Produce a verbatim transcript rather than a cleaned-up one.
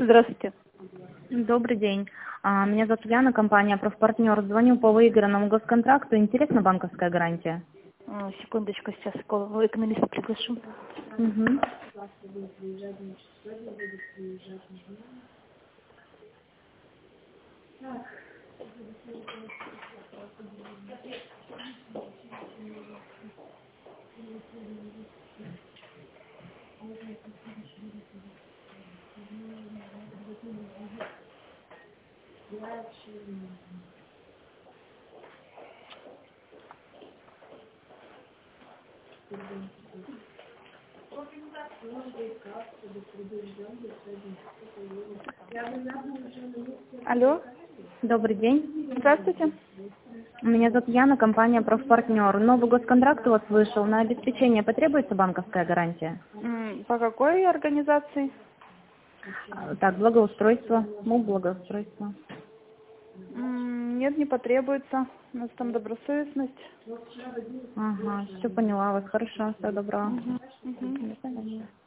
Здравствуйте. Добрый день. А, Меня зовут Яна, компания «Профпартнер». Звоню по выигранному госконтракту. Интересна банковская гарантия? А, Секундочку, сейчас я экономиста приглашу. Угу. Алло, Добрый день. здравствуйте. Меня зовут Яна, компания «Профпартнер». Новый госконтракт у вас вышел. На обеспечение потребуется банковская гарантия? М, По какой организации? А, Так, благоустройство. МУП благоустройство. М, Нет, не потребуется. У нас там добросовестность. Ага, все поняла вас. Хорошо, всего доброго. Мгм, мгм. До свидания.